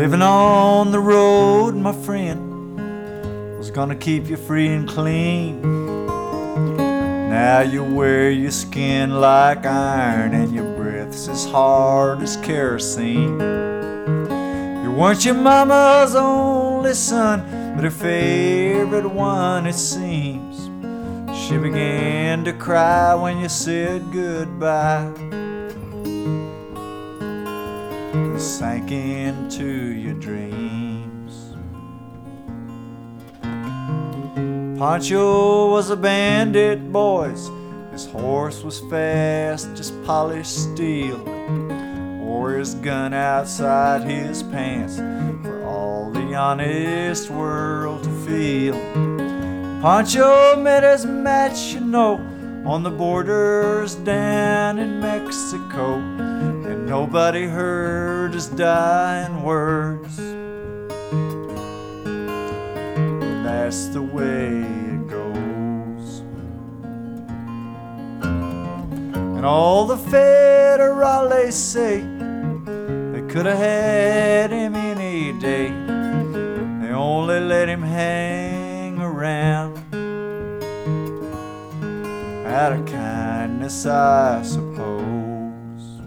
Living on the road, my friend, was gonna keep you free and clean. Now you wear your skin like iron and your breath's as hard as kerosene. You weren't your mama's only son, but her favorite one, it seems. She began to cry when you said goodbye and sank into your dreams. Pancho was a bandit, boys. His horse was fast, just polished steel. Wore his gun outside his pants for all the honest world to feel. Pancho met his match, you know, on the borders down in Mexico, and nobody heard his dying words. That's the way it goes. And all the federales say they could have had him any day. They only let him hang around out of kindness, I suppose.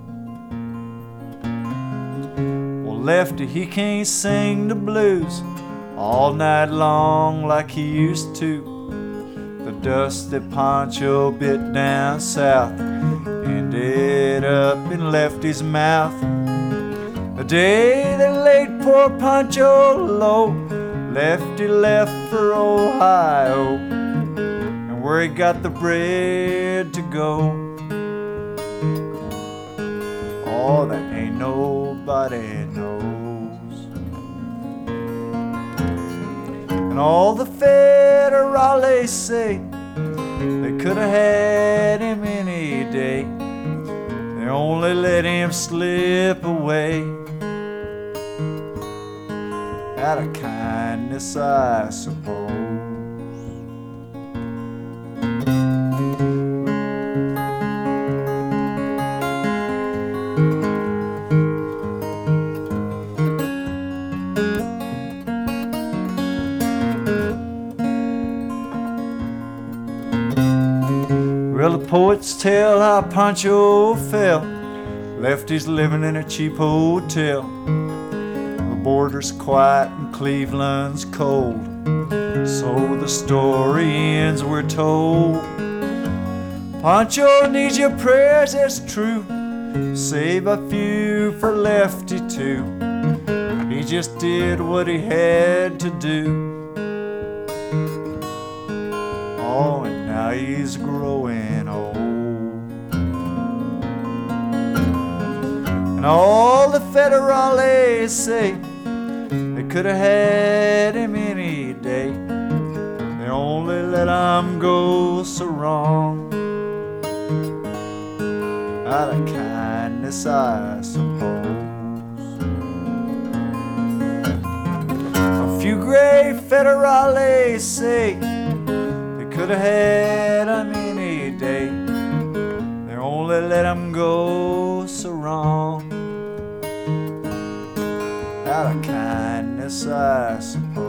Well, Lefty, he can't sing the blues all night long like he used to. The dust that Pancho bit down south ended up in Lefty's mouth. The day they laid poor Pancho low, Lefty left for Ohio, and where he got the bread to go, oh, that ain't nobody knows. And all the federales say they could have had him any day. They only let him slip away out of kindness, I suppose. Well, the poets tell how Pancho fell. Lefty's living in a cheap hotel. The border's quiet and Cleveland's cold. So the story ends, we're told. Pancho needs your prayers, it's true. Save a few for Lefty too. He just did what he had to do. Oh, and now he's growing old. And all the federales say they could have had him any day. They only let him go so wrong out of kindness, I suppose. A few great federales say they could have had him any day. They only let him go so wrong out of kindness, I suppose.